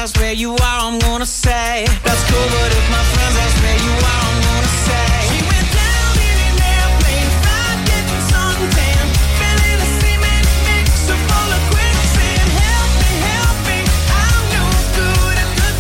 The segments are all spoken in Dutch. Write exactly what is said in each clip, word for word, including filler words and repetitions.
ask where you are, I'm gonna say that's cool, but if my friends ask where you are, I'm gonna say she went down in an airplane, fried, getting suntan, fell in a cement mixer full of quicksand. Help me, help me, I'm no good at the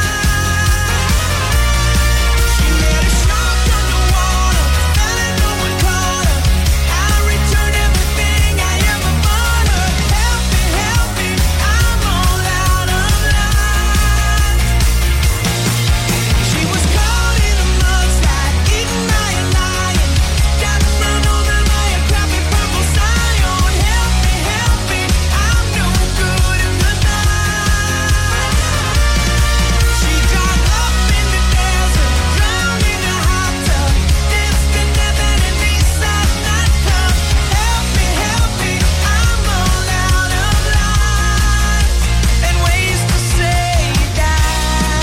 night. She made a shark underwater, fell and no one caught her. I returned everything I ever bought her. Help me, help me, I'm all out of line. She was caught in a mudslide, eaten by a lion, got run over by a crappy purple scion. Help me, help me, I'm no good in the night. She got up in the desert, drowned in a hot tub, danced to death at an Eastside nightclub. Help me, help me, I'm all out of lines and ways to say die.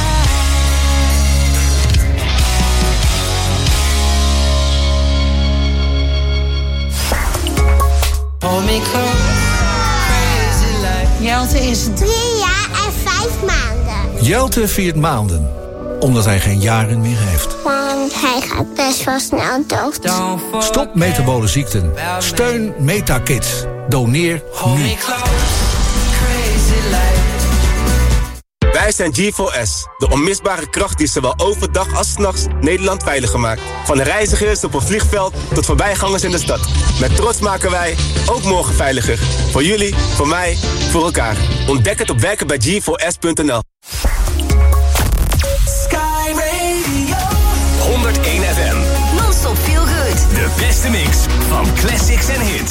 Hold me close, crazy like Jelte is drie jaar en vijf maanden. Jelte viert maanden, omdat hij geen jaren meer heeft. Want hij gaat best wel snel dood. don't fall. Stop metabole ziekten. Steun Metakids. Doneer Hold nu. me close, crazy like. Wij zijn G four S, de onmisbare kracht die zowel overdag als 's nachts Nederland veiliger maakt. Van reizigers op een vliegveld tot voorbijgangers in de stad. Met trots maken wij ook morgen veiliger. Voor jullie, voor mij, voor elkaar. Ontdek het op werken bij G four S punt n l. Sky Radio. honderdéén F M. Non-stop feel good. De beste mix van classics en hits.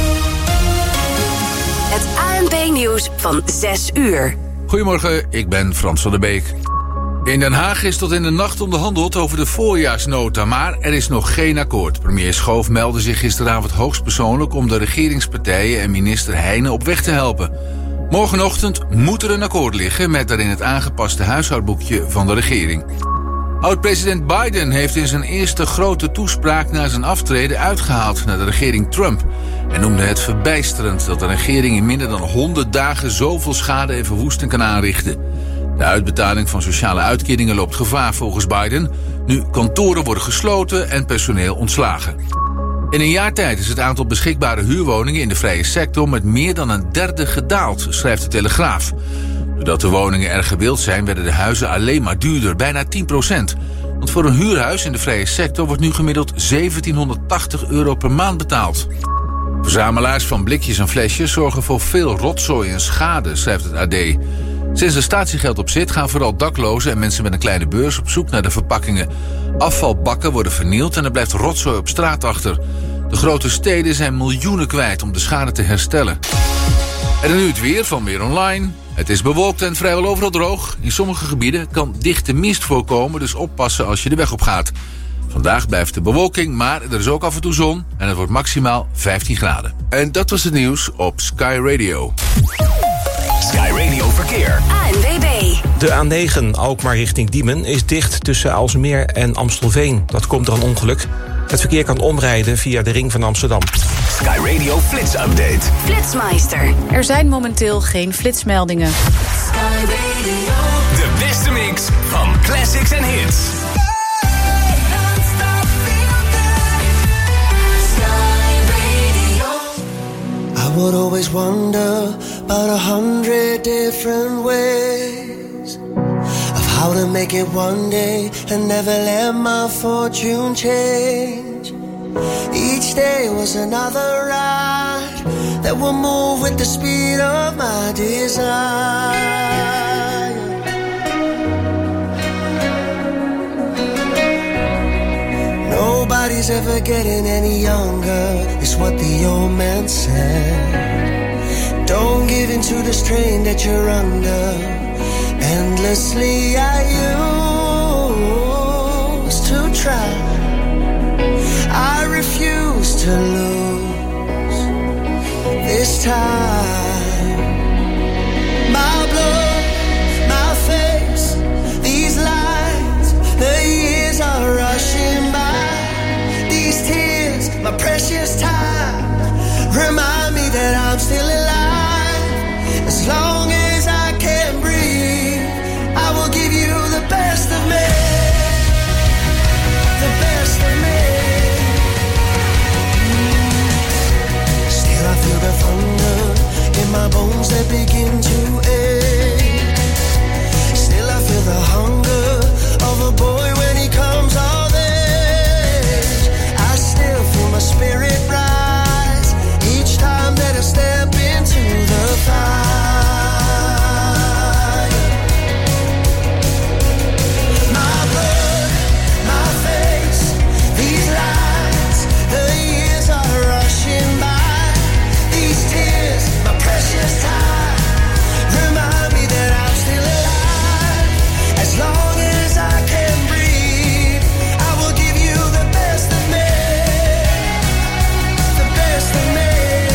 Het A N P-nieuws van zes uur. Goedemorgen, ik ben Frans van der Beek. In Den Haag is tot in de nacht onderhandeld over de voorjaarsnota, maar er is nog geen akkoord. Premier Schoof meldde zich gisteravond hoogstpersoonlijk om de regeringspartijen en minister Heijnen op weg te helpen. Morgenochtend moet er een akkoord liggen met daarin het aangepaste huishoudboekje van de regering. Oud-president Biden heeft in zijn eerste grote toespraak na zijn aftreden uitgehaald naar de regering Trump en noemde het verbijsterend dat de regering in minder dan honderd dagen zoveel schade en verwoesting kan aanrichten. De uitbetaling van sociale uitkeringen loopt gevaar volgens Biden, nu kantoren worden gesloten en personeel ontslagen. In een jaar tijd is het aantal beschikbare huurwoningen in de vrije sector met meer dan een derde gedaald, schrijft de Telegraaf. Doordat de woningen erg gewild zijn, werden de huizen alleen maar duurder, bijna tien procent. Want voor een huurhuis in de vrije sector wordt nu gemiddeld zeventienhonderdtachtig euro per maand betaald. Verzamelaars van blikjes en flesjes zorgen voor veel rotzooi en schade, schrijft het A D. Sinds er statiegeld op zit, gaan vooral daklozen en mensen met een kleine beurs op zoek naar de verpakkingen. Afvalbakken worden vernield en er blijft rotzooi op straat achter. De grote steden zijn miljoenen kwijt om de schade te herstellen. En dan nu het weer van Weer Online. Het is bewolkt en vrijwel overal droog. In sommige gebieden kan dichte mist voorkomen, dus oppassen als je de weg op gaat. Vandaag blijft de bewolking, maar er is ook af en toe zon en het wordt maximaal vijftien graden. En dat was het nieuws op Sky Radio. Sky Radio Verkeer. A N W B. De A negen Alkmaar richting Diemen is dicht tussen Aalsmeer en Amstelveen. Dat komt door een ongeluk. Het verkeer kan omrijden via de ring van Amsterdam. Sky Radio Flits Update. Flitsmeister. Er zijn momenteel geen flitsmeldingen. De beste mix van classics en hits. I would always wonder about a hundred different ways of how to make it one day and never let my fortune change. Each day was another ride that will move with the speed of my desire. Nobody's ever getting any younger, is what the old man said. Don't give in to the strain that you're under. Endlessly I used to try. I refuse to lose this time. My blood, my face, these lines, the years are rushing by. These tears, my precious time, remind me that I'm still alive. As long as I can breathe, best of me, the best of me. Still I feel the thunder in my bones that begin to ache. Still I feel the hunger of a boy when he comes of age. I still feel my spirit rise each time that I step into the fire. My blood, my face, these lines, the years are rushing by. These tears, my precious time, remind me that I'm still alive. As long as I can breathe, I will give you the best of me, the best of me.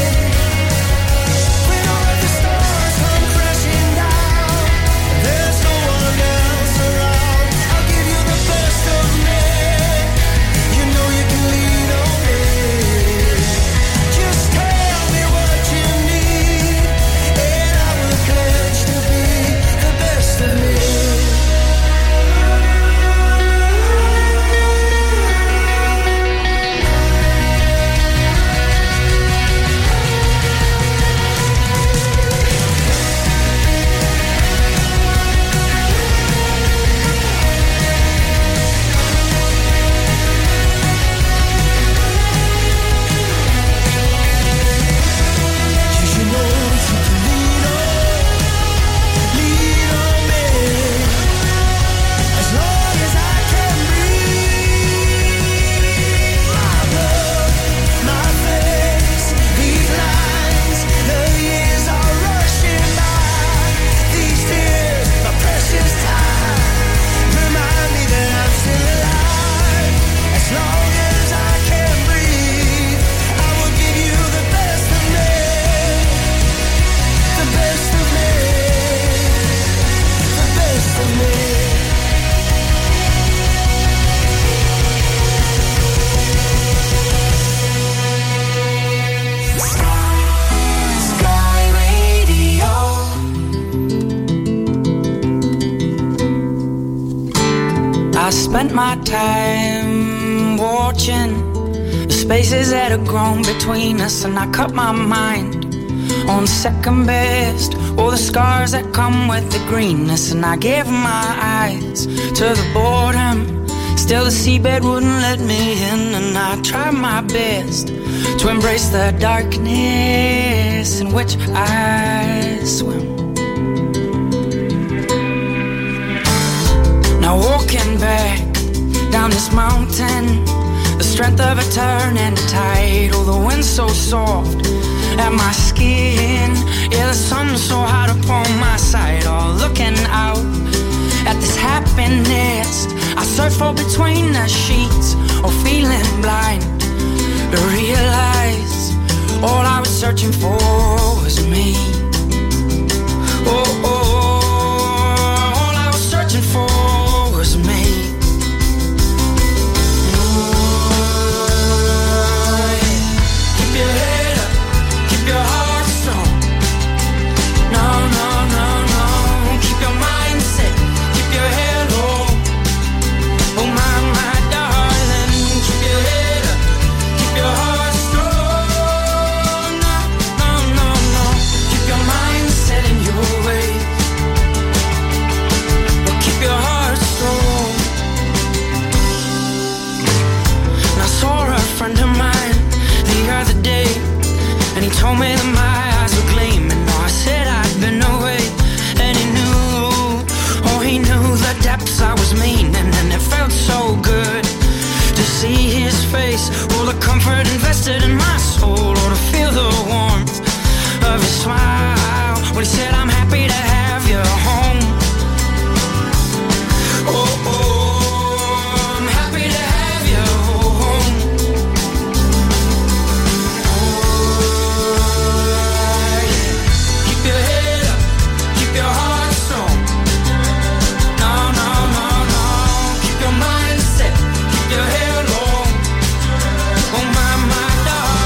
When all of the stars come crashing down, there's no one else around. I'll give you the best of me. You know you can lean on me. Just tell me what you need, and I will pledge to be the best of me. You know that you can lean on, lean on me. As long as I can breathe, my blood, my face, these lines, the years are rushing by. These tears, my precious time, remind me that I'm still alive. As long as I can breathe, I will give you the best of me, the best of me, the best of me. Sky Radio. I spent my time watching the spaces that had grown between us, and I cut my mind on second best. All the scars that come with the greenness, and I gave my eyes to the boredom. Still the seabed wouldn't let me in, and I tried my best to embrace the darkness in which I swim. Now walking back down this mountain, the strength of a turning tide. Oh, the wind so soft at my skin, yeah, the sun so hot upon my side. Oh, looking out at this happiness I search for between the sheets, or feeling blind to realize all I was searching for was me. Oh, oh, all I was searching for was me. Keep your head up, keep your heart strong. No, no, no, no. Keep your mind set, keep your head low. Oh my, my darling, keep your head up, keep your heart strong. No, no, no, no. Keep your mind set in your way. But keep your heart strong. And I saw a friend of mine the other day, and he told me that my eyes were gleaming. Oh, I said I'd been away, and he knew, oh, he knew the depths I was meaning, and it felt so good to see his face, all the comfort invested in my soul, or to feel the warmth of his smile when he said, I'm happy to have you home. Oh, oh, I'm happy to have you home. Keep your head up, keep your heart strong. No, no, no, no. Keep your mind set, keep your head low. Oh my, my darling.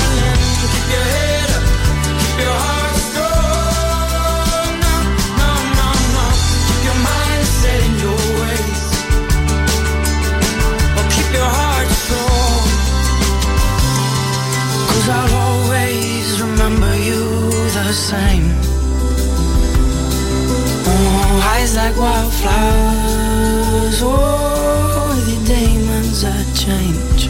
same. Oh, highs like wildflowers. Oh, with your demons I change.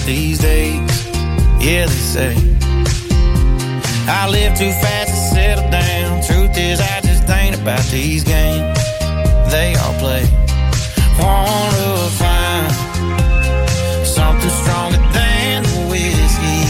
these days. Yeah, they say I live too fast to settle down. Truth is, I just ain't about these games they all play. Wanna find something stronger than the whiskey.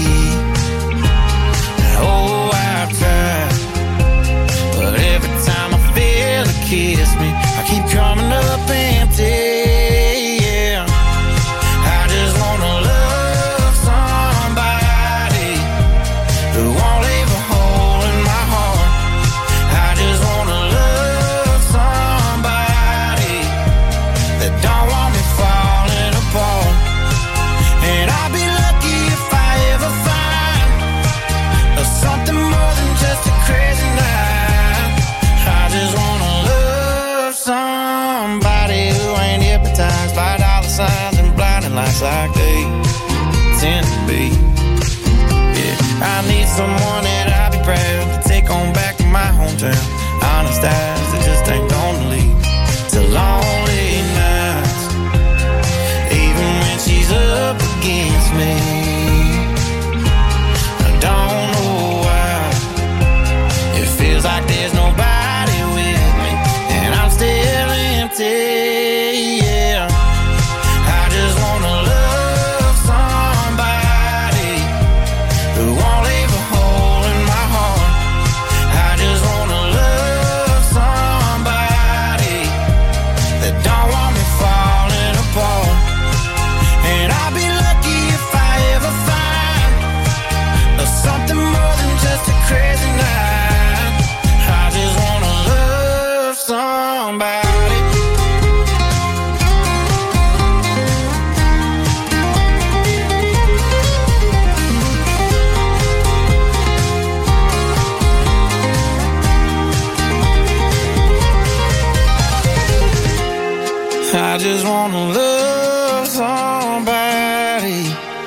Oh, I've tried, but every time I feel it kiss me, I keep coming up empty. Yeah, I just wanna love somebody who won't leave a hole in my heart. I just wanna love somebody that don't want me falling apart. And I'll be lucky if I ever find something more than just a crazy night. I just wanna love somebody who ain't hypnotized by dollar signs and blinding lights like they tend to be. Yeah, I need someone that I'll be proud to take on back to my hometown. Honest eyes that just ain't gonna lead to lonely nights, even when she's up against me. I don't know why it feels like there's nobody with me, and I'm still empty. Yeah, I just wanna love somebody who won't leave a hole in my heart. I just wanna love somebody that don't want me falling apart. And I'll be lucky if I ever find something more than just a crazy night. I just wanna love somebody. I just wanna love somebody.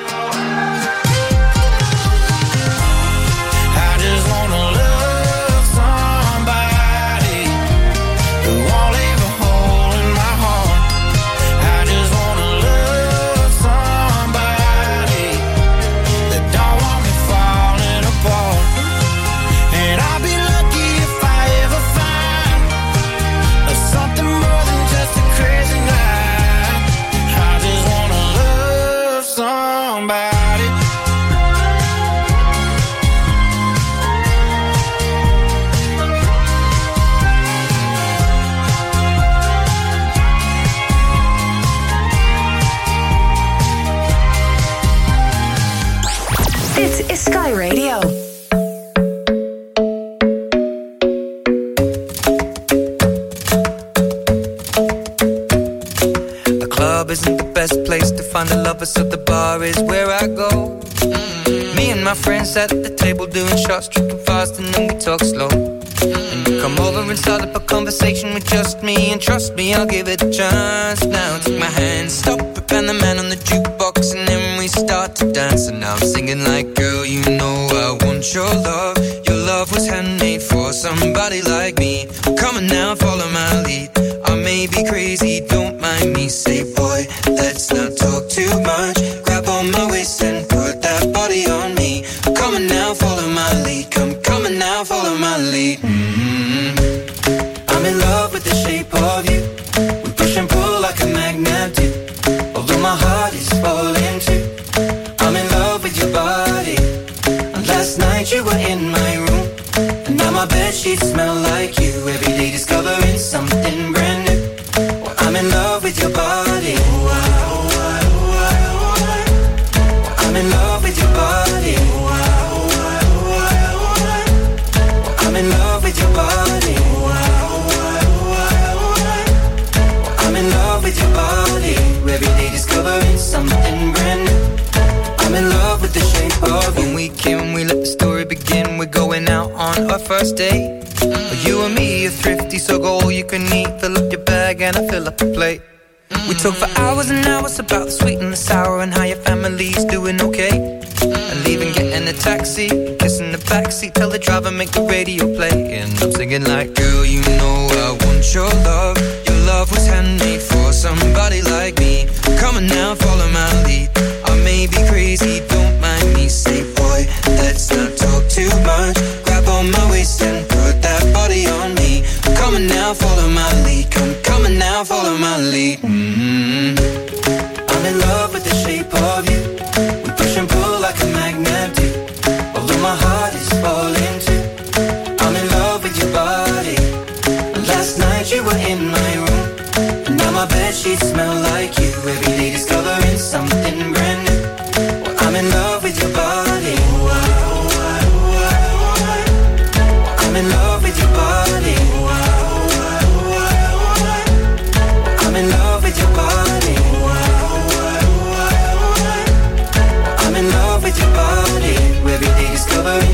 I just wanna love somebody who won't leave a hole in my heart. I just wanna love somebody that don't want me falling apart. And I'll be lucky if I ever find something more than just a crazy night. I just wanna love somebody. Dit is Sky Radio. The club isn't the best place to find a lover, so the bar is where I go. Mm-hmm. Me and my friends at the table doing shots, tripping fast, and then we talk slow. Mm-hmm. And you come over and start up a conversation with just me, and trust me, I'll give it a chance. Now take my hand, stop it, and the man on the jukebox, and then we start to dance. And now I'm singing like, girl, you know I want your love. Your love was handmade for somebody like me. Come on now, follow my lead. I may be crazy, don't mind me. Say, boy, let's not talk too much. Grab on my waist and put that body on me. Come on now, follow my lead. Come, come on now, follow my lead. Mm-hmm. I'm in love with the shape of you. We push and pull like a magnet do. Although my heart is falling too. I'm in love with your body. And last night you were in my room, and now my bedsheets smell like you. Every day discovering something brand new. Well, I'm in love with your body. Ooh, ah, ooh, ah, ooh, ah, ooh, ah. Well, I'm in love with your body. Ooh, ah, ooh, ah, ooh, ah, ooh, ah. Well, I'm in love with your body. Ooh, ah, ooh, ah, ooh, ah, ooh, ah. Well, I'm in love with your body. Every day discovering something brand new. I'm in love with the shape of you. When we came, we let the story begin. We're going out on our first date. Mm. You and me are thrifty, so go all you can eat. Fill up your bag and I fill up the plate. Mm. We talk for hours and hours about the sweet and the sour, and how your family's doing okay. Mm. And leaving, getting a taxi, kissing the backseat, tell the driver make the radio play. And I'm singing like, girl, you know I want your love. Your love was handmade for somebody like me. Come on now, follow my lead. I may be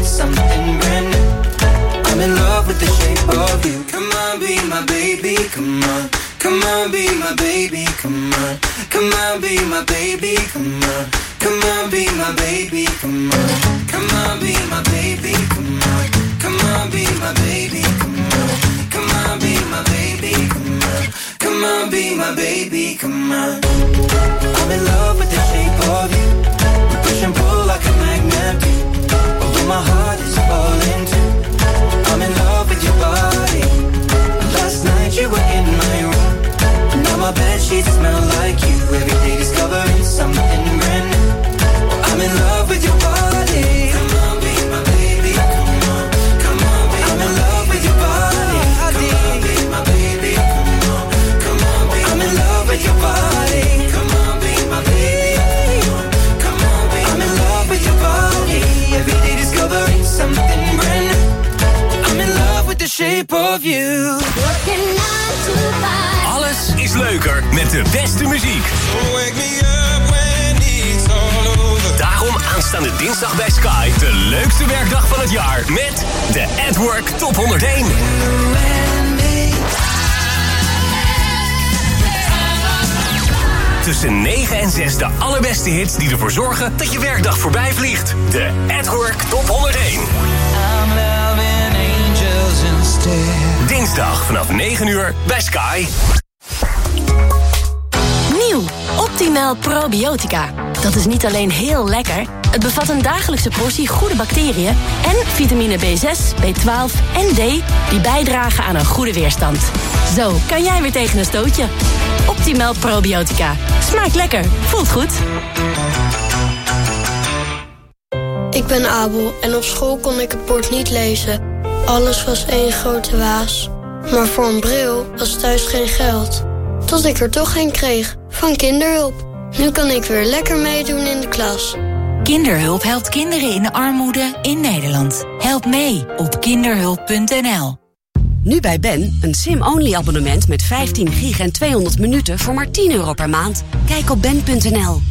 discovering something brand new. I'm in love with the shape of you. Come on, be my baby, come on. Come on, be my baby, come on. Come on, be my baby, come on. Come on, be my baby, come on. Come on, be my baby, come on. Come on, be my baby, come on. Come on, be my baby, come on. Come on, be my baby, come on. I'm in love with the shape of you. We push and pull like a magnet do. Although my heart is falling too. I'm in love with your body. Last night you were in my room. Now my bedsheets smell like you. Every day discovering something brand new. I'm in love with your body. Come on, be my baby. Come on, come on, be I'm in love with your body. Come on, be my baby. Come on, come on, be I'm in love with your body. Come on, be my baby. Come on, be I'm in love with your body. Every day discovering something brand new. I'm in love with the shape of you. Working nine to five. Alles is leuker met de beste muziek. Wake me up when it's all over. Daarom aanstaande dinsdag bij Sky de leukste werkdag van het jaar met de At Work Top honderdéén. Tussen negen en zes de allerbeste hits die ervoor zorgen dat je werkdag voorbij vliegt. De At Work Top honderdéén. I'm loving angels instead. Dinsdag vanaf negen uur bij Sky. Nieuw, Optimal Probiotica. Dat is niet alleen heel lekker, het bevat een dagelijkse portie goede bacteriën en vitamine B zes, B twaalf en D die bijdragen aan een goede weerstand. Zo kan jij weer tegen een stootje. Optimal Probiotica. Smaakt lekker, voelt goed. Ik ben Abel en op school kon ik het bord niet lezen. Alles was één grote waas. Maar voor een bril was thuis geen geld. Tot ik er toch een kreeg, van Kinderhulp. Nu kan ik weer lekker meedoen in de klas. Kinderhulp helpt kinderen in armoede in Nederland. Help mee op kinderhulp punt n l. Nu bij Ben, een sim-only abonnement met vijftien gig en tweehonderd minuten voor maar tien euro per maand. Kijk op ben punt n l.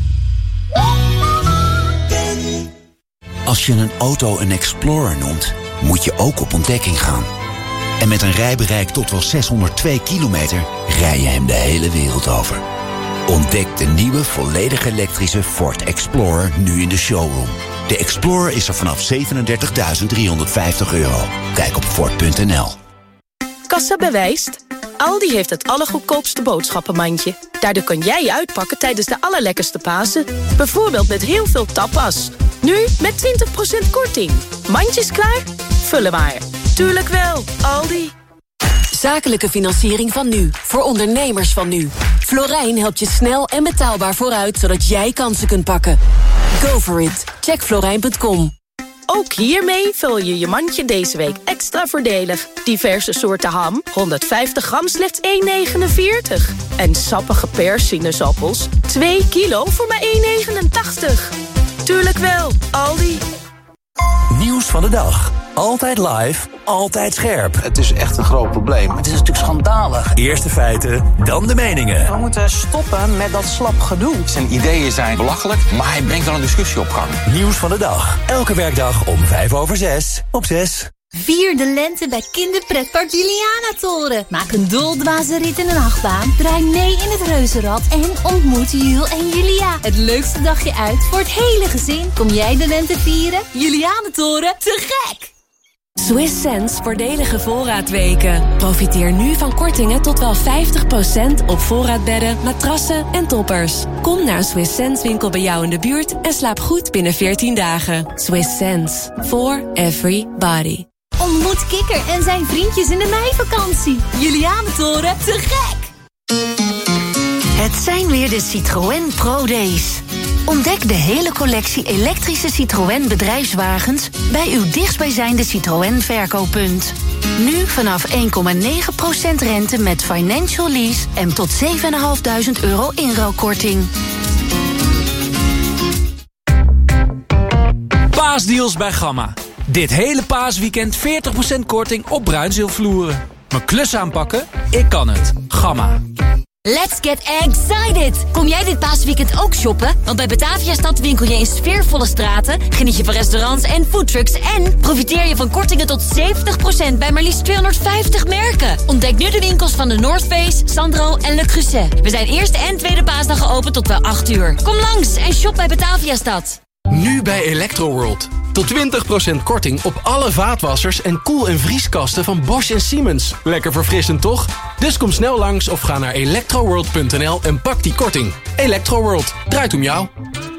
Als je een auto een Explorer noemt, moet je ook op ontdekking gaan. En met een rijbereik tot wel zeshonderdtwee kilometer rij je hem de hele wereld over. Ontdek de nieuwe volledig elektrische Ford Explorer nu in de showroom. De Explorer is er vanaf zevenendertigduizend driehonderdvijftig euro. Kijk op ford punt n l. Kassa bewijst. Aldi heeft het allergoedkoopste boodschappenmandje. Daardoor kan jij uitpakken tijdens de allerlekkerste Pasen. Bijvoorbeeld met heel veel tapas. Nu met twintig procent korting. Mandjes klaar? Vullen maar. Tuurlijk wel, Aldi. Zakelijke financiering van nu, voor ondernemers van nu. Florijn helpt je snel en betaalbaar vooruit, zodat jij kansen kunt pakken. Go for it. Check florijn punt com. Ook hiermee vul je je mandje deze week extra voordelig. Diverse soorten ham, honderdvijftig gram, slechts één negenenveertig. En sappige persinezappels, twee kilo voor maar één negenentachtig. Tuurlijk wel, Aldi. Nieuws van de dag. Altijd live, altijd scherp. Het is echt een groot probleem. Het is natuurlijk schandalig. Eerst de feiten, dan de meningen. We moeten stoppen met dat slap gedoe. Zijn ideeën zijn belachelijk, maar hij brengt wel een discussie op gang. Nieuws van de dag. Elke werkdag om vijf over zes op zes. Vier de lente bij kinderpretpark Juliana-toren. Maak een doldwaze rit in een achtbaan. Draai mee in het reuzenrad en ontmoet Jul en Julia. Het leukste dagje uit voor het hele gezin. Kom jij de lente vieren? Juliana-toren, te gek! Swiss Sense voordelige voorraadweken. Profiteer nu van kortingen tot wel vijftig procent op voorraadbedden, matrassen en toppers. Kom naar een Swiss Sense winkel bij jou in de buurt en slaap goed binnen veertien dagen. Swiss Sense. For everybody. Ontmoet Kikker en zijn vriendjes in de meivakantie. Julianentoren, te gek! Het zijn weer de Citroën Pro Days. Ontdek de hele collectie elektrische Citroën bedrijfswagens bij uw dichtstbijzijnde Citroën verkooppunt. Nu vanaf één komma negen procent rente met financial lease en tot zeven duizend vijfhonderd euro inruilkorting. Paasdeals bij Gamma. Dit hele paasweekend veertig procent korting op bruinzeelvloeren. Mijn klus aanpakken? Ik kan het. Gamma. Let's get excited! Kom jij dit paasweekend ook shoppen? Want bij Bataviastad winkel je in sfeervolle straten, geniet je van restaurants en foodtrucks en profiteer je van kortingen tot zeventig procent bij maar liefst tweehonderdvijftig merken. Ontdek nu de winkels van de North Face, Sandro en Le Creuset. We zijn eerste en tweede paasdag geopend tot wel acht uur. Kom langs en shop bij Bataviastad. Nu bij Electroworld. Tot twintig procent korting op alle vaatwassers en koel- en vrieskasten van Bosch en Siemens. Lekker verfrissend toch? Dus kom snel langs of ga naar electroworld punt n l en pak die korting. Electroworld, draait om jou.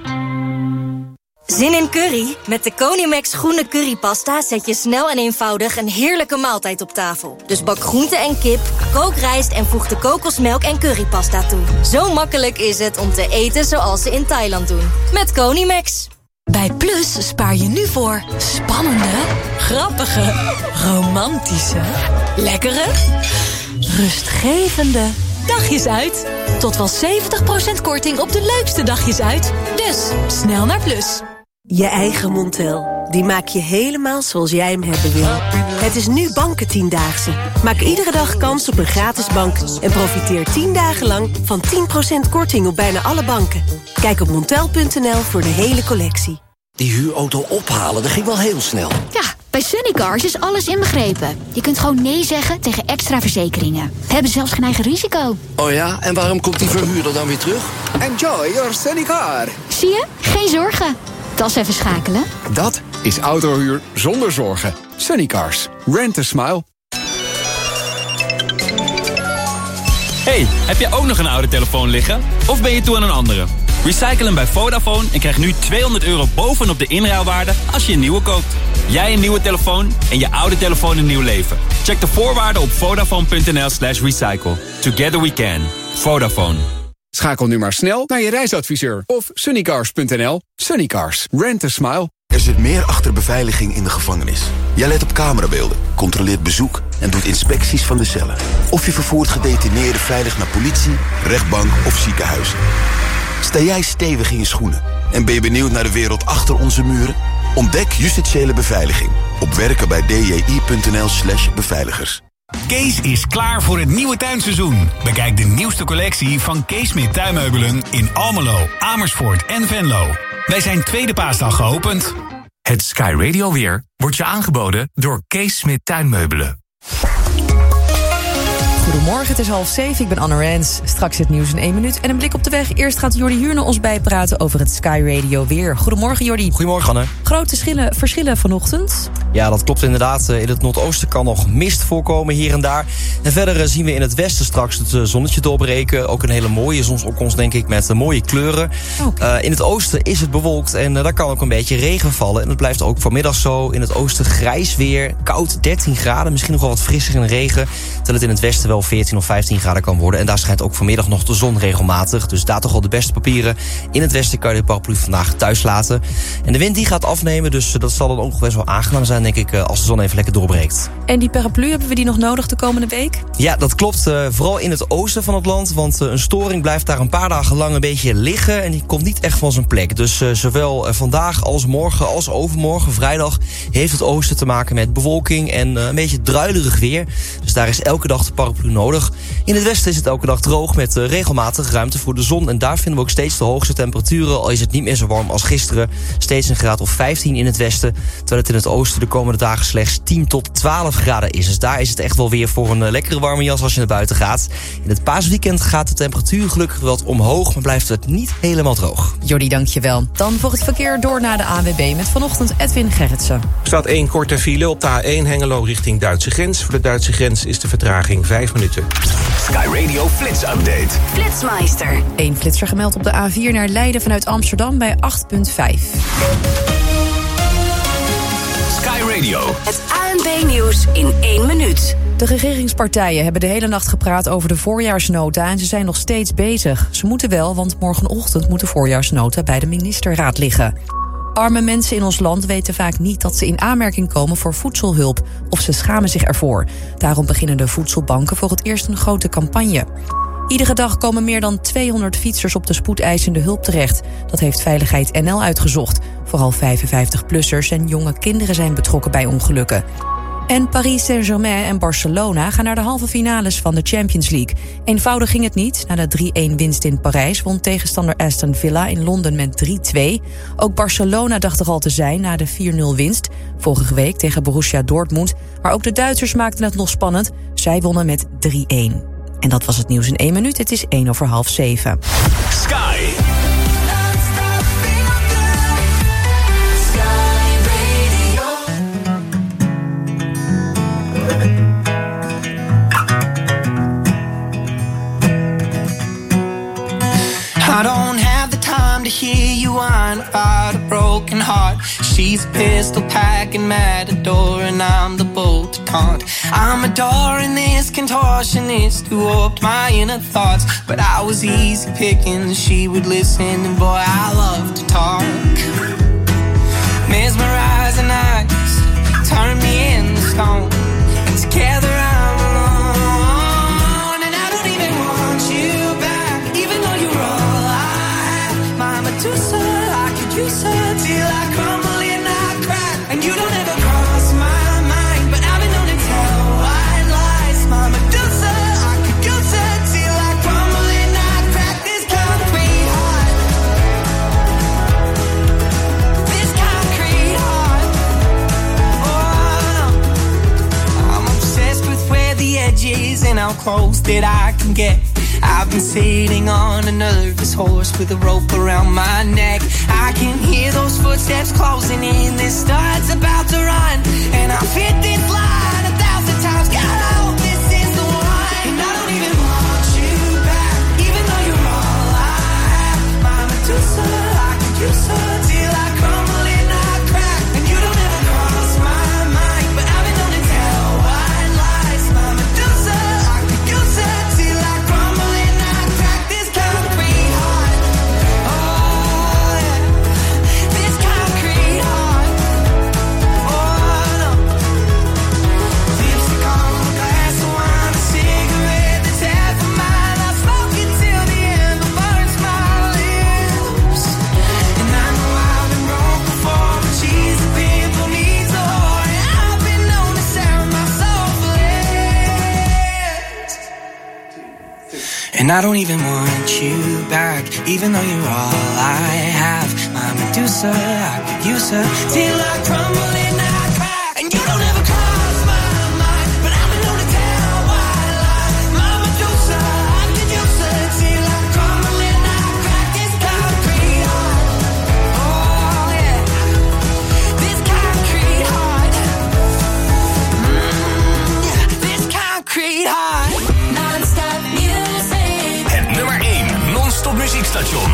Zin in curry? Met de Conimax groene currypasta zet je snel en eenvoudig een heerlijke maaltijd op tafel. Dus bak groente en kip, kook rijst en voeg de kokosmelk en currypasta toe. Zo makkelijk is het om te eten zoals ze in Thailand doen. Met Conimax. Bij Plus spaar je nu voor spannende, grappige, romantische, lekkere, rustgevende dagjes uit. Tot wel zeventig procent korting op de leukste dagjes uit. Dus snel naar Plus. Je eigen Montel. Die maak je helemaal zoals jij hem hebben wil. Het is nu Bankentiendaagse. Maak iedere dag kans op een gratis bank. En profiteer tien dagen lang van tien procent korting op bijna alle banken. Kijk op montel punt n l voor de hele collectie. Die huurauto ophalen, dat ging wel heel snel. Ja, bij Sunnycars is alles inbegrepen. Je kunt gewoon nee zeggen tegen extra verzekeringen. We hebben zelfs geen eigen risico. Oh ja, en waarom komt die verhuurder dan weer terug? Enjoy your Sunnycar. Zie je? Geen zorgen. Tas even schakelen. Dat is autohuur zonder zorgen. Sunnycars. Rent a smile. Hey, heb jij ook nog een oude telefoon liggen? Of ben je toe aan een andere? Recycle hem bij Vodafone en krijg nu tweehonderd euro bovenop de inruilwaarde als je een nieuwe koopt. Jij een nieuwe telefoon en je oude telefoon een nieuw leven. Check de voorwaarden op vodafone punt n l slash recycle. Together we can. Vodafone. Schakel nu maar snel naar je reisadviseur of sunnycars punt n l. Sunnycars. Rent a smile. Er zit meer achter beveiliging in de gevangenis. Jij let op camerabeelden, controleert bezoek en doet inspecties van de cellen. Of je vervoert gedetineerden veilig naar politie, rechtbank of ziekenhuis. Sta jij stevig in je schoenen en ben je benieuwd naar de wereld achter onze muren? Ontdek justitiële beveiliging op werken bij d j i punt n l slash beveiligers. Kees is klaar voor het nieuwe tuinseizoen. Bekijk de nieuwste collectie van Kees Smit Tuinmeubelen in Almelo, Amersfoort en Venlo. Wij zijn tweede paasdag geopend. Het Sky Radio weer wordt je aangeboden door Kees Smit Tuinmeubelen. Goedemorgen, het is half zeven. Ik ben Anne Rens. Straks het nieuws in één minuut en een blik op de weg. Eerst gaat Jordi Huurne ons bijpraten over het Sky Radio weer. Goedemorgen, Jordi. Goedemorgen, Anne. Grote verschillen, verschillen vanochtend? Ja, dat klopt inderdaad. In het noordoosten kan nog mist voorkomen hier en daar. En verder zien we in het westen straks het zonnetje doorbreken. Ook een hele mooie zonsopkomst, denk ik, met mooie kleuren. Okay. Uh, in het oosten is het bewolkt en uh, daar kan ook een beetje regen vallen. En het blijft ook vanmiddag zo. In het oosten grijs weer, koud dertien graden. Misschien nog wel wat frisser in regen. Terwijl het in het westen wel veertien of vijftien graden kan worden. En daar schijnt ook vanmiddag nog de zon regelmatig. Dus daar toch wel de beste papieren. In het westen kan je de paraplu vandaag thuis laten. En de wind die gaat afnemen, dus dat zal dan ook best wel aangenaam zijn, denk ik, als de zon even lekker doorbreekt. En die paraplu, hebben we die nog nodig de komende week? Ja, dat klopt. Uh, vooral in het oosten van het land. Want uh, een storing blijft daar een paar dagen lang een beetje liggen. En die komt niet echt van zijn plek. Dus uh, zowel uh, vandaag als morgen als overmorgen, vrijdag, heeft het oosten te maken met bewolking en uh, een beetje druilerig weer. Dus daar is elke dag de paraplu nodig. In het westen is het elke dag droog met uh, regelmatig ruimte voor de zon. En daar vinden we ook steeds de hoogste temperaturen. Al is het niet meer zo warm als gisteren. Steeds een graad of vijftien in het westen. Terwijl het in het oosten de komende dagen slechts tien tot twaalf graden is. Dus daar is het echt wel weer voor een uh, lekkere warme jas als je naar buiten gaat. In het paasweekend gaat de temperatuur gelukkig wat omhoog, maar blijft het niet helemaal droog. Jordi, dankjewel. Dan voor het verkeer door naar de A N W B met vanochtend Edwin Gerritsen. Er staat één korte file op de A één Hengelo richting Duitse grens. Voor de Duitse grens is de vertraging vijf minuten. Sky Radio Flits Update. Flitsmeister. Eén flitser gemeld op de A vier naar Leiden vanuit Amsterdam bij acht komma vijf. Sky Radio. Het A N B-nieuws in één minuut. De regeringspartijen hebben de hele nacht gepraat over de voorjaarsnota en ze zijn nog steeds bezig. Ze moeten wel, want morgenochtend moet de voorjaarsnota bij de ministerraad liggen. Arme mensen in ons land weten vaak niet dat ze in aanmerking komen voor voedselhulp, of ze schamen zich ervoor. Daarom beginnen de voedselbanken voor het eerst een grote campagne. Iedere dag komen meer dan tweehonderd fietsers op de spoedeisende hulp terecht. Dat heeft Veiligheid N L uitgezocht. Vooral vijfenvijftig-plussers en jonge kinderen zijn betrokken bij ongelukken. En Paris Saint-Germain en Barcelona gaan naar de halve finales van de Champions League. Eenvoudig ging het niet. Na de drie-een winst in Parijs won tegenstander Aston Villa in Londen met drie-twee. Ook Barcelona dacht er al te zijn na de vier-nul winst. Vorige week tegen Borussia Dortmund. Maar ook de Duitsers maakten het nog spannend. Zij wonnen met drie-een. En dat was het nieuws in één minuut. Het is één over half zeven. Sky. I don't have the time to hear you whine about a broken heart. She's a pistol packing matador and I'm the bolt to taunt. I'm adoring this contortionist who warped my inner thoughts. But I was easy picking, she would listen and boy I love to talk. Mesmerizing eyes turn me into stone. And together I'm alone. And I don't even want you back, even though you're all I have. My Medusa, I could use her till I crumble and I crack. And you don't ever cross my mind, but I've been known to tell white lies. My Medusa, I could use her till I crumble and I crack. This concrete heart, this concrete heart. Oh no, I'm obsessed with where the edge is and how close that I can get. I've been sitting on a nervous horse with a rope around my neck. I can hear those footsteps closing in. This start's about to run, and I've hit this line a thousand times. God, I hope this is the one. And I don't even want you back, even though you're all I have. My Medusa, I could use her till I crumble and I crack. And you don't ever cross my mind, but I've been known to tell white lies. My Medusa, I could use her till I crumble and I crack. This concrete heart, oh yeah, this concrete heart, oh no. Lipstick on a glass of wine, a cigarette that's half a mile. I smoke it till the end, but burns my lips. And I know I've been wrong before, but she's the pimple needs a whore. And I've been known to sound my soul flips. And I don't even want you back, even though you're all I have. My Medusa, I could use her till I crumble and I crack. And you don't ever cross my mind, but I've been known to tell white lies. My Medusa, I could use her till I crumble and I crack. This concrete heart, oh yeah, this concrete heart, mm, yeah, this concrete heart. Non-stop music. Het nummer één non-stop muziekstation.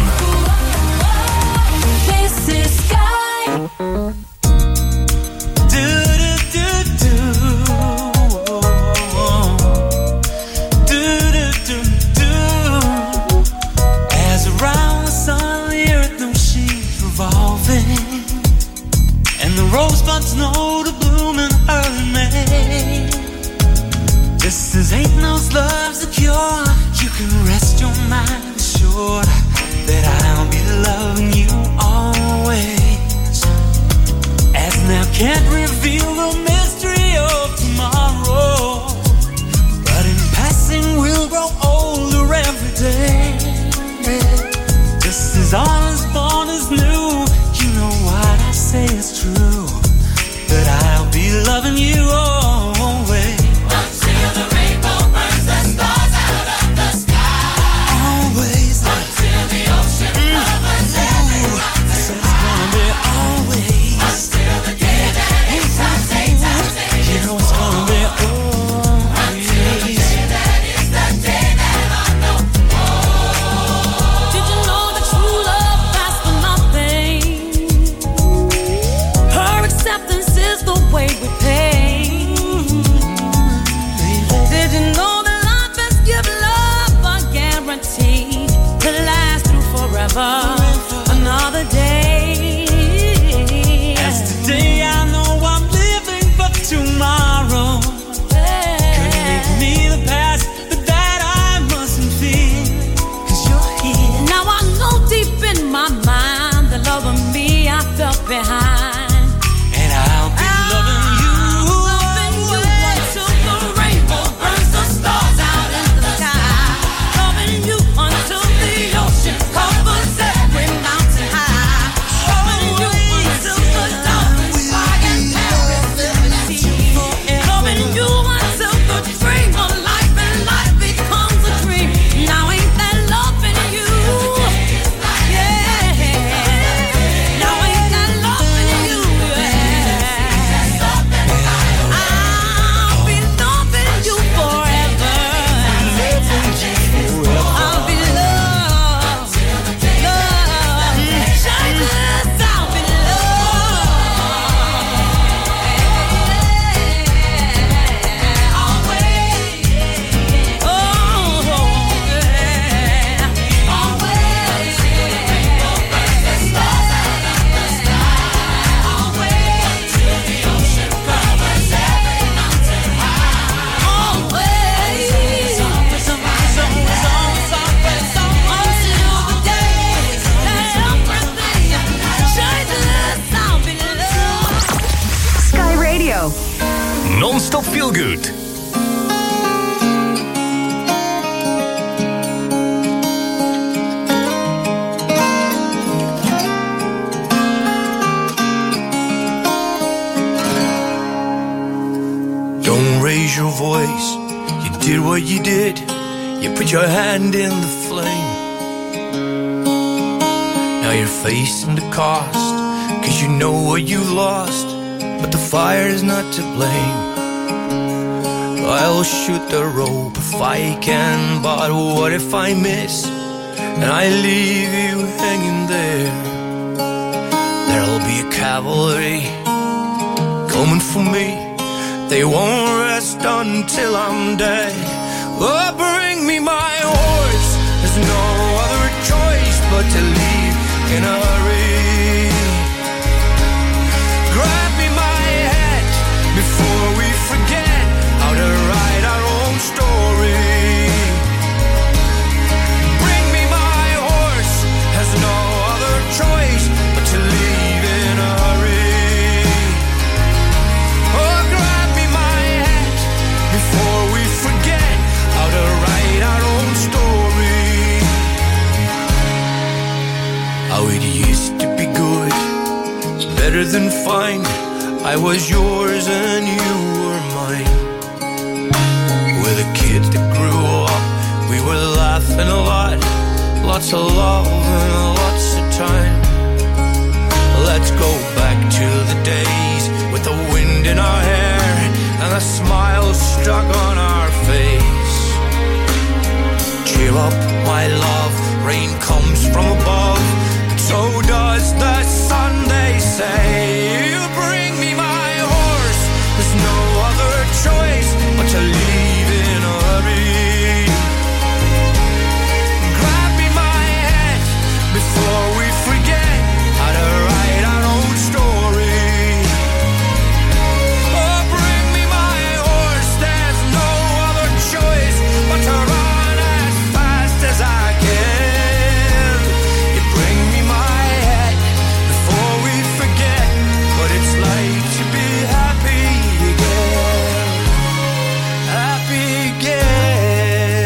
This is Sky. Do do do do. Do do do do. As around the sun, the earth knows she's revolving, and the rosebuds know to bloom in early May. Just as ain't no love's a cure, you can rest your mind assured that I'll be loving you always. As now can't reveal the mystery of tomorrow, but in passing we'll grow older every day. Just as honest born is new, you know what I say is true, that I'll be loving you always. Until the rainbow burns the stars out of the sky. Always. Until the ocean covers everyone. So it's gonna be always. Until the day that it's our day, you know it's gonna be always. Until the day that is the day that I know. Oh. Did you know that true love lasts for nothing? Her Non-stop feel good. Don't raise your voice. You did what you did. You put your hand in the flame. Now you're facing the cost, 'cause you know what you lost, but the fire is not to blame. I'll shoot the rope if I can, but what if I miss and I leave you hanging there? There'll be a cavalry coming for me. They won't rest until I'm dead. Oh, bring me my horse. There's no other choice but to leave in a hurry. Grab me my hat before we forget how to write our own story. Bring me my horse. There's no other choice but to leave in a hurry. Oh, grab me my hat before we forget how to write our own story. How it used to be good, better than fine. I was yours and you were mine. We're the kids that grew up, we were laughing a lot. Lots of love and lots of time. Let's go back to the days with the wind in our hair and a smile stuck on our face. Cheer up, my love, rain comes from above, so does the sun, they say. You bring me my horse, there's no other choice but to leave in a hurry. Grab me my hat before we forget how to write our own story. Oh, bring me my horse, there's no other choice but to run as fast as I can. You bring me my hat before we forget what it's like to be happy again. Happy again.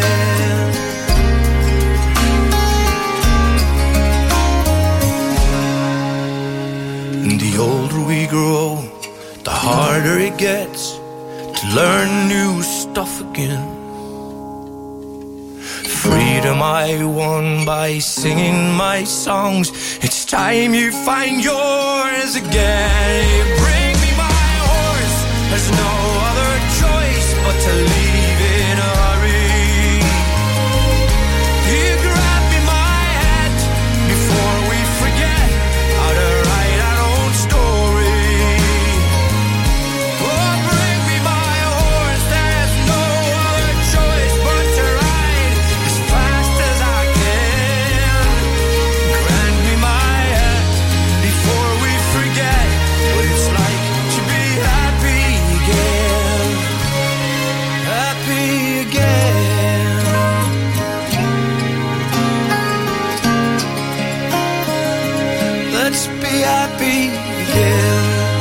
And the older we grow, the harder it gets to learn new stuff again. Freedom I won by singing my songs. It's time you find yours again. You bring me my horse, there's no other choice but to leave in a hurry. You grab me my hat before we forget how to write our own story. Oh, bring me my horse, there's no other choice but to ride as fast as I can. Grant me my hat before we forget what it's like to be happy again. Happy again. Let's be happy again.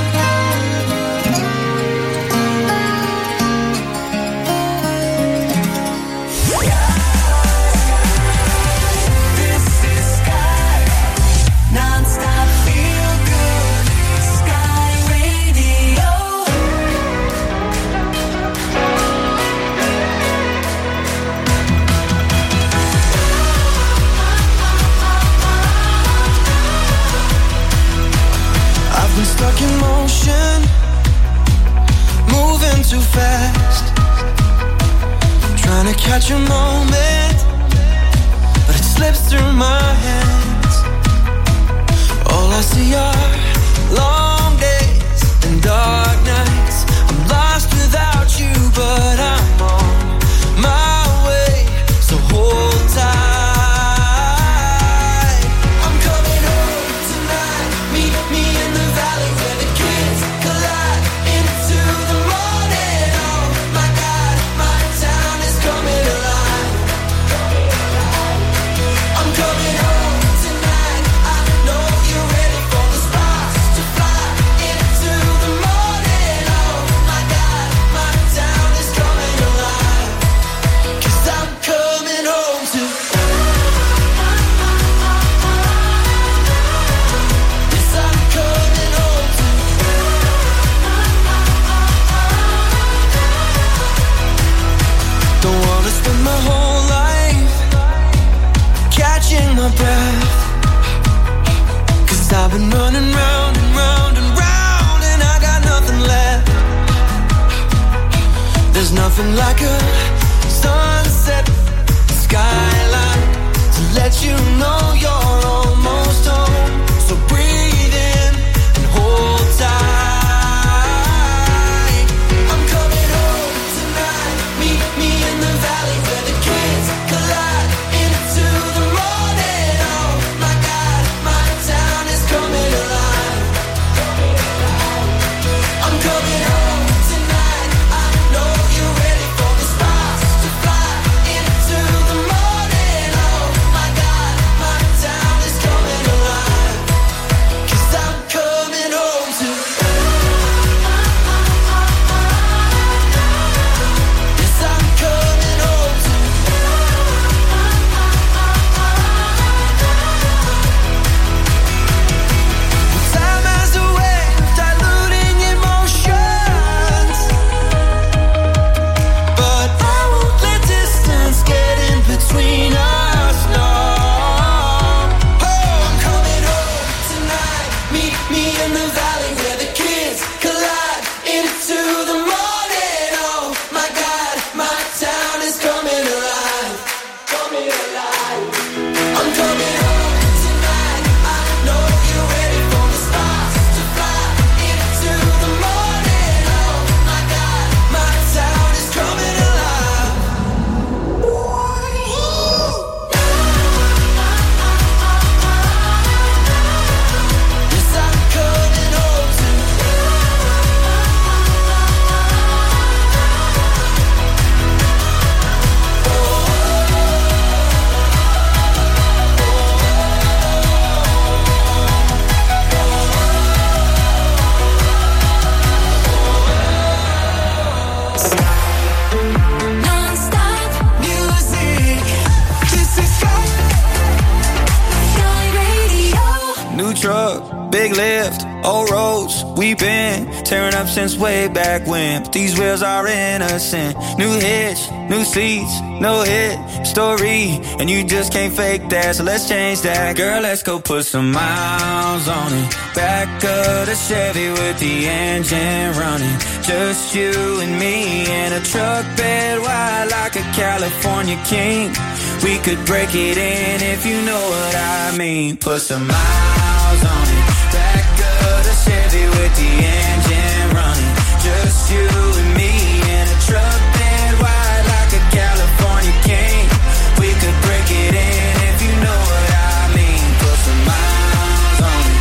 This is Sky. Non-stop feel good. Sky Radio. I've been stuck in motion, moving too fast, trying to catch a moment, but it slips through my hands. All I see are long days and dark nights. I'm lost without you, but I'm on my way, so hold tight. I'm coming home tonight. Meet me in the valley where the kids collide into the morning. Oh my God, my town is coming alive. I'm coming home tonight. I know you're ready for the spot. nothing like a sunset skyline to let you know you're almost home. So breathe in and hold tight. I'm coming home tonight. Meet me in the valley where the kids collide into the morning. Oh my God, my town is coming alive. I'm coming home tonight. I know you're ready for the stars to fly into the morning. Oh my God, my town is coming alive. 'Cause I'm coming home to. Yes, I'm coming home to. Time has a way of diluting emotions, but I won't let distance get in between us, no. Oh, I'm coming home tonight. Meet me in the valley where the kids collide into the morning. Oh my God, my town is coming alive. Coming alive. I'm coming home tonight. I know you're ready for the stars to fly into the morning. Oh my God, my town is coming alive. Yes, I'm coming home to. Non-stop music. This is Sky Radio. New truck, big lift, old roads. We've been tearing up since way back when. But these wheels are innocent. New hitch, new seats, no hit story. And you just can't fake that, so let's change that. Girl, let's go put some miles on it. Back of the Chevy with the engine running. Just you and me in a truck bed wide like a California king. We could break it in if you know what I mean. Put some miles on it. Back of the Chevy with the engine running. Just you and me in a truck bed wide like a California king. We could break it in if you know what I mean. Put some miles on it.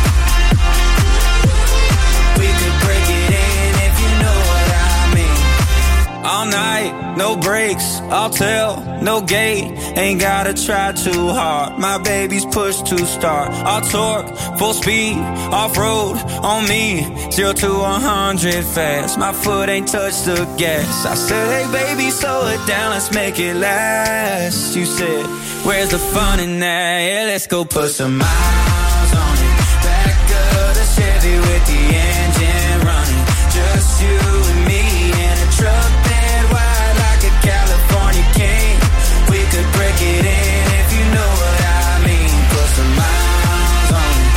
We could break it in if you know what I mean. All night, no breaks, I'll tell, no gate. Ain't gotta try too hard. My baby's push to start. I'll torque, full speed, off-road, on me. Zero to a hundred fast. My foot ain't touched the gas. I said, hey baby, slow it down, let's make it last. You said, where's the fun in that? Yeah, let's go put some miles on it. Back of the Chevy with the engine running. Just you and me in a truck bed wide like a California king. We could break it in if you know what I mean. Put some miles on it.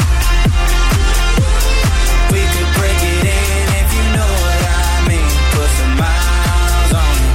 We could break it in if you know what I mean. Put some miles on it.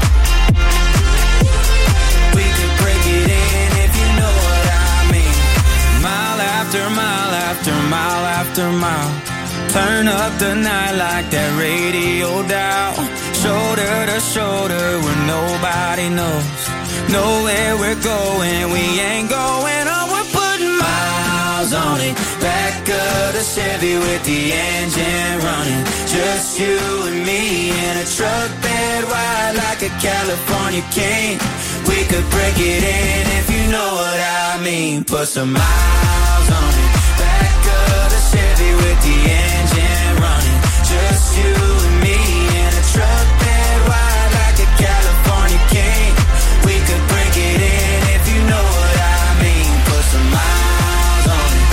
We could break it in if you know what I mean. Mile after mile after mile after mile. Turn up the night like that radio dial. Shoulder to shoulder where nobody knows. Know where we're going, we ain't going on. We're putting miles on it. Back of the Chevy with the engine running. Just you and me in a truck bed wide like a California king. We could break it in if you know what I mean. Put some miles on it. Back of the Chevy with the engine running. Just you and me in a truck bed wide like a California king. We could break it in if you know what I mean. Put some miles on it.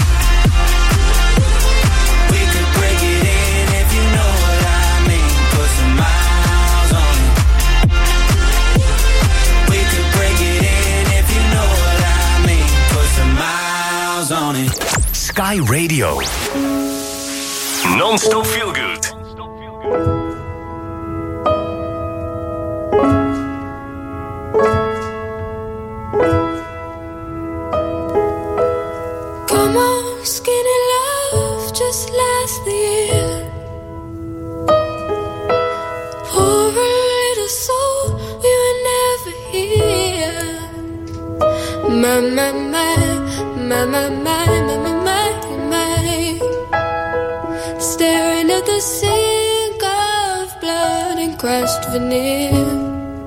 We could break it in if you know what I mean. Put some miles on it. We could break it in if you know what I mean. Put some miles on it. Sky Radio. Non-stop feel good. My, my, my, my, my, my, my, my, my. Staring at the sink of blood and crushed veneer.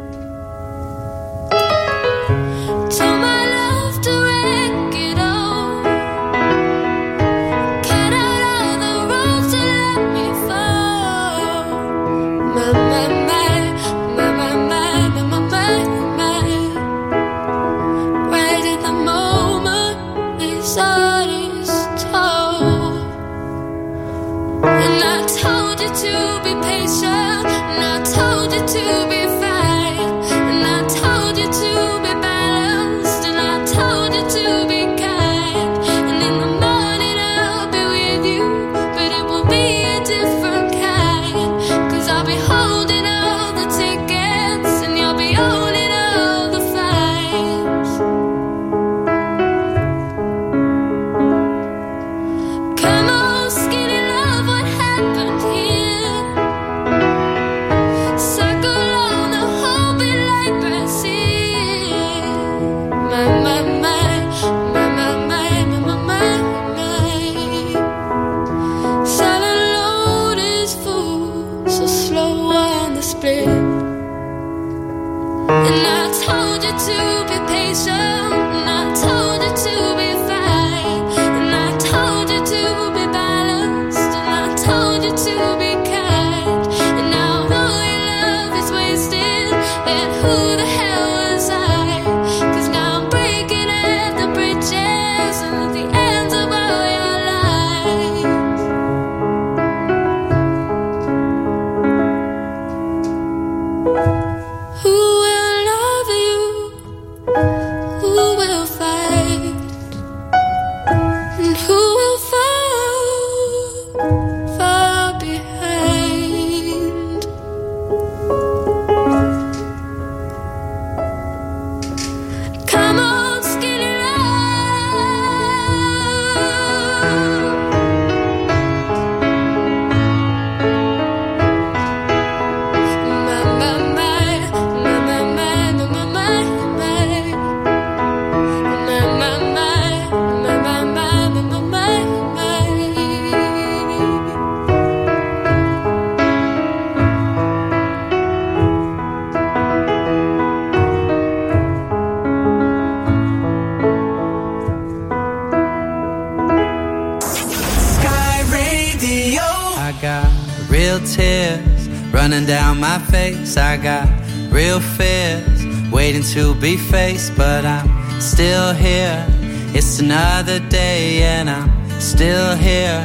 Running down my face, I got real fears waiting to be faced, but I'm still here. It's another day and I'm still here.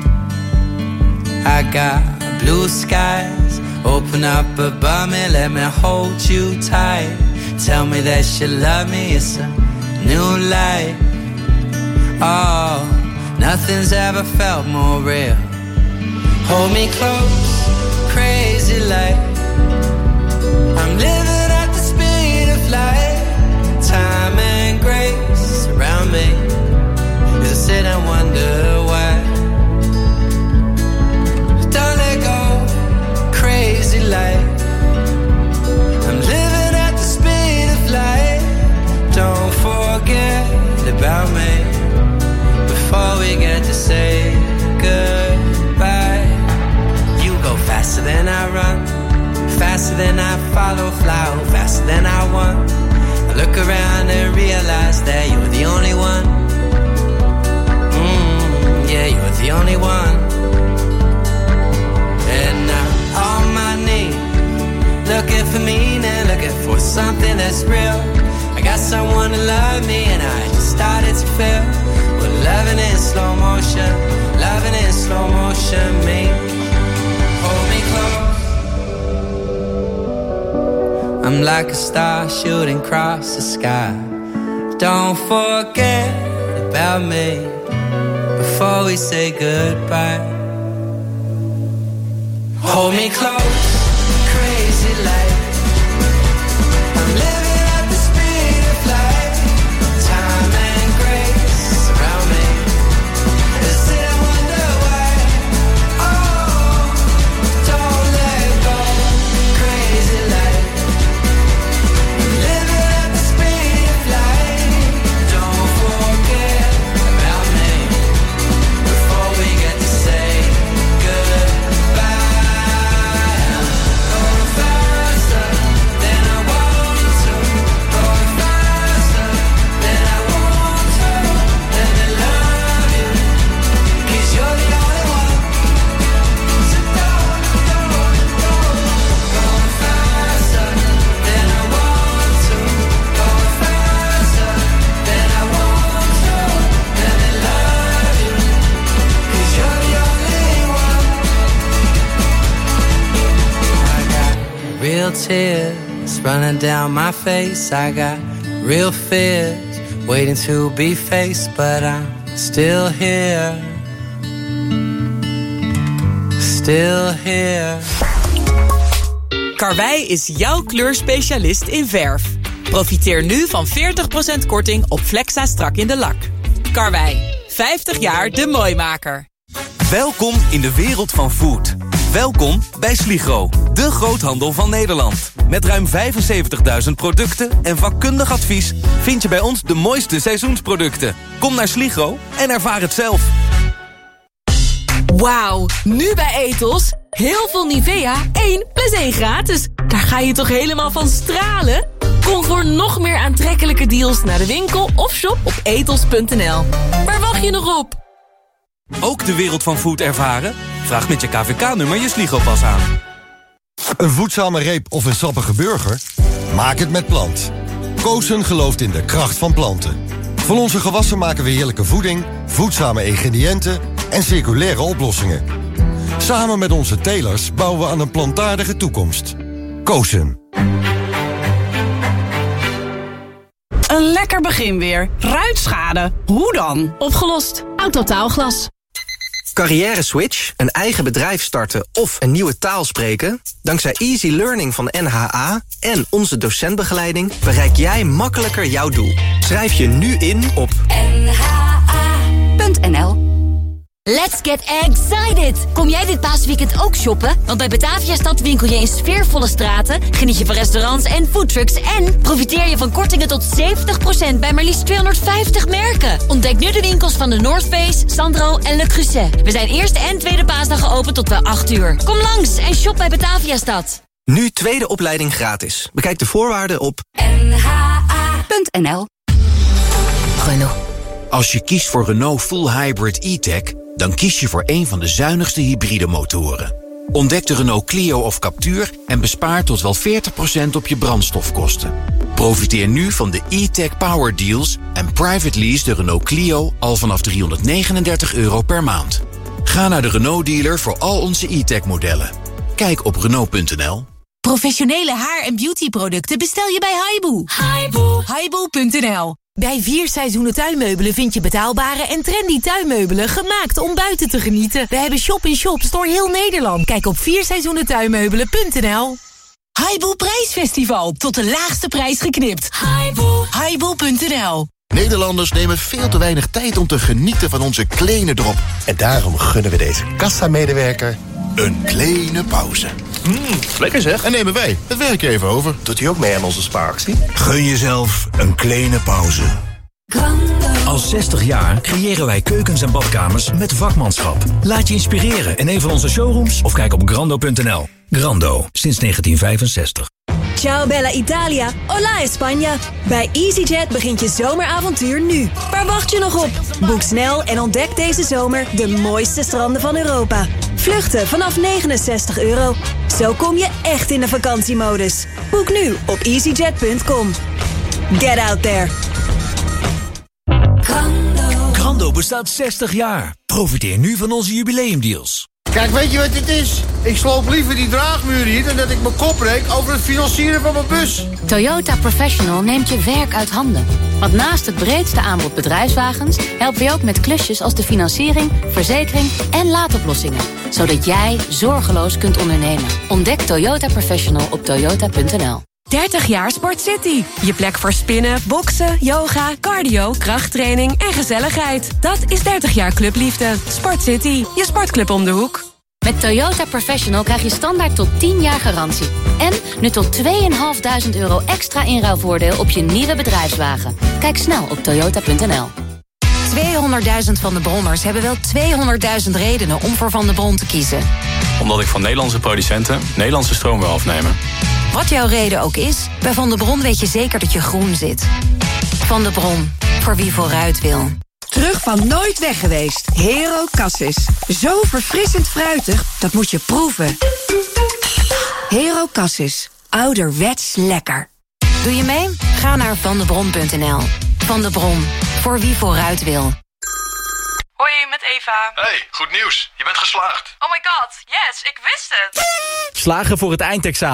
I got blue skies open up above me, let me hold you tight. Tell me that you love me, it's a new light. Oh, nothing's ever felt more real. Hold me close, crazy light. I'm living at the speed of light. Time and grace around me as I sit and wonder why. Don't let go, crazy light. I'm living at the speed of light. Don't forget about me before we get to say goodbye. Faster than I run, faster than I follow, fly faster than I want. I look around and realize that you're the only one. Mm, yeah, you're the only one. And I'm on my knees, looking for meaning, looking for something that's real. I got someone to love me and I just started to feel. Well, loving in slow motion, loving in slow motion, me. Hold me close. I'm like a star shooting across the sky. Don't forget about me before we say goodbye. Hold me close, crazy light. I'm living at the speed of light. Time and grace around me. I sit and wonder why. Oh, don't let go, crazy light. I'm living at the speed of light. real tears running down my face. I got real fears waiting to be faced, but I'm still here. Still here. Karwei is jouw kleurspecialist in verf. Profiteer nu van veertig procent korting op Flexa strak in de lak. Karwei, vijftig jaar de mooimaker. Welkom in de wereld van food. Welkom bij Sligro, de groothandel van Nederland. Met ruim vijfenzeventigduizend producten en vakkundig advies vind je bij ons de mooiste seizoensproducten. Kom naar Sligro en ervaar het zelf. Wauw, nu bij Ethos. Heel veel Nivea, één plus één gratis. Daar ga je toch helemaal van stralen? Kom voor nog meer aantrekkelijke deals naar de winkel of shop op ethos punt n l. Waar wacht je nog op? Ook de wereld van food ervaren? Vraag met je K V K-nummer je Sligro-pas aan. Een voedzame reep of een sappige burger? Maak het met Plant. Koosen gelooft in de kracht van planten. Van onze gewassen maken we heerlijke voeding, voedzame ingrediënten en circulaire oplossingen. Samen met onze telers bouwen we aan een plantaardige toekomst. Koosen. Een lekker begin weer. Ruitschade. Hoe dan? Opgelost. Autotaalglas. Carrière switch, een eigen bedrijf starten of een nieuwe taal spreken? Dankzij Easy Learning van N H A en onze docentbegeleiding bereik jij makkelijker jouw doel. Schrijf je nu in op n h a punt n l. Let's get excited! Kom jij dit paasweekend ook shoppen? Want bij Bataviastad winkel je in sfeervolle straten, geniet je van restaurants en foodtrucks en profiteer je van kortingen tot zeventig procent bij maar liefst tweehonderdvijftig merken. Ontdek nu de winkels van de North Face, Sandro en Le Creuset. We zijn eerste en tweede paasdag geopend tot wel acht uur. Kom langs en shop bij Bataviastad. Nu tweede opleiding gratis. Bekijk de voorwaarden op n h a punt n l. Renault. Als je kiest voor Renault Full Hybrid E-Tech, dan kies je voor een van de zuinigste hybride motoren. Ontdek de Renault Clio of Captur en bespaar tot wel veertig procent op je brandstofkosten. Profiteer nu van de E-Tech Power Deals en private lease de Renault Clio al vanaf driehonderdnegenendertig euro per maand. Ga naar de Renault dealer voor al onze E-Tech modellen. Kijk op Renault punt n l. Professionele haar- en beautyproducten bestel je bij Haibo. Haibo. Haibo punt n l. Bij vier seizoenen tuinmeubelen vind je betaalbare en trendy tuinmeubelen gemaakt om buiten te genieten. We hebben shop-in-shops door heel Nederland. Kijk op vier seizoenen tuinmeubelen punt n l. Haibo Prijsfestival. Tot de laagste prijs geknipt. Haibo. Haibo punt n l. Nederlanders nemen veel te weinig tijd om te genieten van onze kleine drop. En daarom gunnen we deze kassamedewerker een kleine pauze. Mm, lekker zeg. En nemen wij het werk even over. Doet u ook mee aan onze spaaractie? Gun jezelf een kleine pauze. Al zestig jaar creëren wij keukens en badkamers met vakmanschap. Laat je inspireren in een van onze showrooms of kijk op grando punt n l. Grando, sinds negentien vijfenzestig. Ciao Bella Italia, hola España. Bij EasyJet begint je zomeravontuur nu. Waar wacht je nog op? Boek snel en ontdek deze zomer de mooiste stranden van Europa. Vluchten vanaf negenenzestig euro. Zo kom je echt in de vakantiemodus. Boek nu op easyjet punt com. Get out there. Grando. Grando bestaat zestig jaar. Profiteer nu van onze jubileumdeals. Kijk, weet je wat dit is? Ik sloop liever die draagmuur hier dan dat ik mijn kop breek over het financieren van mijn bus. Toyota Professional neemt je werk uit handen. Want naast het breedste aanbod bedrijfswagens helpen we ook met klusjes als de financiering, verzekering en laadoplossingen. Zodat jij zorgeloos kunt ondernemen. Ontdek Toyota Professional op toyota punt n l. dertig jaar Sport City. Je plek voor spinnen, boksen, yoga, cardio, krachttraining en gezelligheid. Dat is dertig jaar clubliefde. Sport City, je sportclub om de hoek. Met Toyota Professional krijg je standaard tot tien jaar garantie. En nu tot tweeduizend vijfhonderd euro extra inruilvoordeel op je nieuwe bedrijfswagen. Kijk snel op toyota punt n l. tweehonderdduizend Van de Bronners hebben wel tweehonderdduizend redenen om voor Van de Bron te kiezen. Omdat ik van Nederlandse producenten Nederlandse stroom wil afnemen. Wat jouw reden ook is, bij Van de Bron weet je zeker dat je groen zit. Van de Bron, voor wie vooruit wil. Terug van nooit weg geweest. Hero Cassis. Zo verfrissend fruitig, dat moet je proeven. Hero Cassis. Ouderwets lekker. Doe je mee? Ga naar vandebron punt n l. Van de Bron, voor wie vooruit wil. Hoi, met Eva. Hey, goed nieuws. Je bent geslaagd. Oh my god, yes, ik wist het. Slagen voor het eindexamen?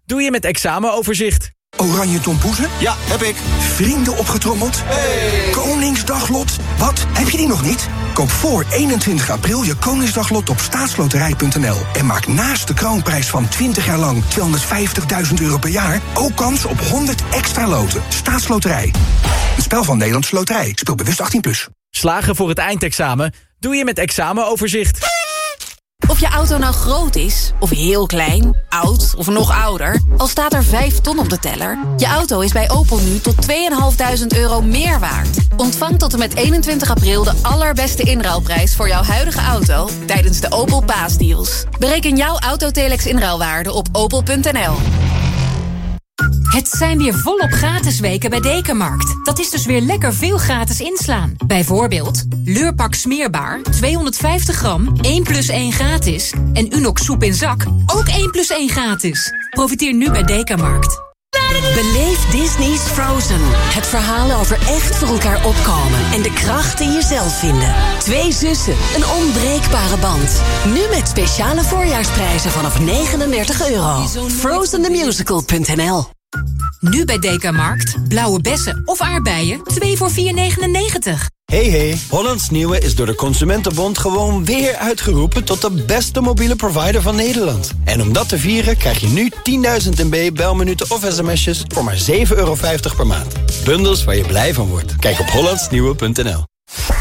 doe je met examenoverzicht. Oranje tompoezen? Ja, heb ik. Vrienden opgetrommeld? Hey. Koningsdaglot? Wat? Heb je die nog niet? Koop voor eenentwintig april je Koningsdaglot op staatsloterij punt n l. En maak naast de kroonprijs van twintig jaar lang tweehonderdvijftigduizend euro per jaar ook kans op honderd extra loten. Staatsloterij. Een spel van Nederlandse Loterij. Speel bewust achttien plus. Slagen voor het eindexamen doe je met examenoverzicht. Of je auto nou groot is, of heel klein, oud of nog ouder, al staat er vijf ton op de teller, je auto is bij Opel nu tot tweeduizend vijfhonderd euro meer waard. Ontvang tot en met eenentwintig april de allerbeste inruilprijs voor jouw huidige auto tijdens de Opel Paasdeals. Bereken jouw Autotelex inruilwaarde op opel punt n l. Het zijn weer volop gratis weken bij Dekamarkt. Dat is dus weer lekker veel gratis inslaan. Bijvoorbeeld Leurpak smeerbaar, tweehonderdvijftig gram, één plus één gratis. En Unox soep in zak, ook één plus één gratis. Profiteer nu bij Dekamarkt. Beleef Disney's Frozen. Het verhaal over echt voor elkaar opkomen en de kracht in jezelf vinden. Twee zussen, een onbreekbare band. Nu met speciale voorjaarsprijzen vanaf negenendertig euro. frozen the musical punt n l. Nu bij Dekamarkt. Blauwe bessen of aardbeien, twee voor vier negenennegentig. Hey hey, Hollands Nieuwe is door de Consumentenbond gewoon weer uitgeroepen tot de beste mobiele provider van Nederland. En om dat te vieren krijg je nu tienduizend M B belminuten of sms'jes voor maar zeven euro vijftig per maand. Bundels waar je blij van wordt. Kijk op hollands nieuwe punt n l.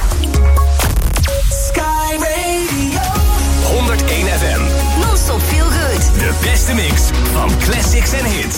Sky Radio honderdéén F M. Non-stop feel good. De beste mix van classics en hits.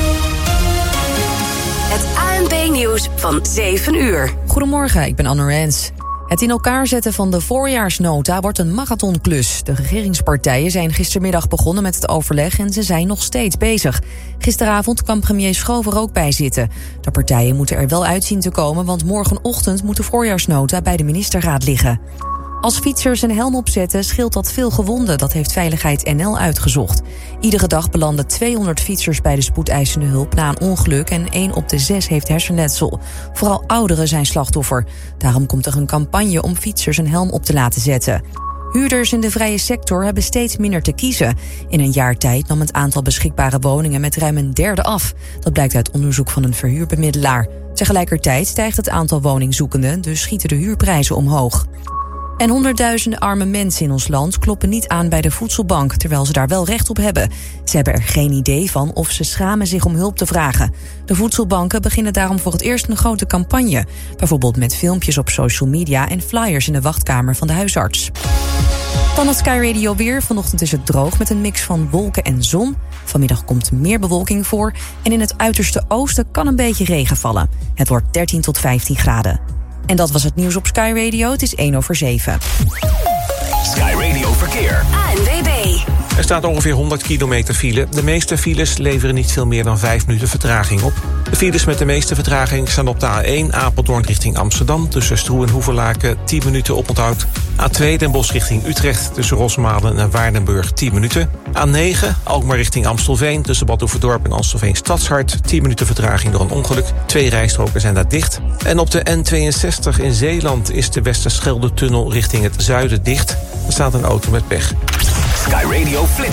Het A N P-nieuws van zeven uur. Goedemorgen, ik ben Anne Rens. Het in elkaar zetten van de voorjaarsnota wordt een marathonklus. De regeringspartijen zijn gistermiddag begonnen met het overleg en ze zijn nog steeds bezig. Gisteravond kwam premier Schoof er ook bij zitten. De partijen moeten er wel uit zien te komen, want morgenochtend moet de voorjaarsnota bij de ministerraad liggen. Als fietsers een helm opzetten scheelt dat veel gewonden, dat heeft Veiligheid N L uitgezocht. Iedere dag belanden tweehonderd fietsers bij de spoedeisende hulp na een ongeluk en één op de zes heeft hersenletsel. Vooral ouderen zijn slachtoffer. Daarom komt er een campagne om fietsers een helm op te laten zetten. Huurders in de vrije sector hebben steeds minder te kiezen. In een jaar tijd nam het aantal beschikbare woningen met ruim een derde af. Dat blijkt uit onderzoek van een verhuurbemiddelaar. Tegelijkertijd stijgt het aantal woningzoekenden, dus schieten de huurprijzen omhoog. En honderdduizenden arme mensen in ons land kloppen niet aan bij de voedselbank, terwijl ze daar wel recht op hebben. Ze hebben er geen idee van of ze schamen zich om hulp te vragen. De voedselbanken beginnen daarom voor het eerst een grote campagne. Bijvoorbeeld met filmpjes op social media en flyers in de wachtkamer van de huisarts. Dan het Sky Radio weer. Vanochtend is het droog met een mix van wolken en zon. Vanmiddag komt meer bewolking voor. En in het uiterste oosten kan een beetje regen vallen. Het wordt dertien tot vijftien graden. En dat was het nieuws op Sky Radio. Het is één over zeven. Sky Radio Verkeer. A N W B. Er staat ongeveer honderd kilometer file. De meeste files leveren niet veel meer dan vijf minuten vertraging op. De files met de meeste vertraging staan op de A één Apeldoorn richting Amsterdam. Tussen Stroe en Hoevelaken tien minuten oponthoud. A twee Den Bosch richting Utrecht. Tussen Rosmalen en Waardenburg tien minuten. A negen Alkmaar richting Amstelveen. Tussen Bad Oeverdorp en Amstelveen Stadshart. tien minuten vertraging door een ongeluk. Twee rijstroken zijn daar dicht. En op de N tweeënzestig in Zeeland is de Westerschelde-tunnel richting het zuiden dicht. Er staat een auto met pech. Sky Radio Flits.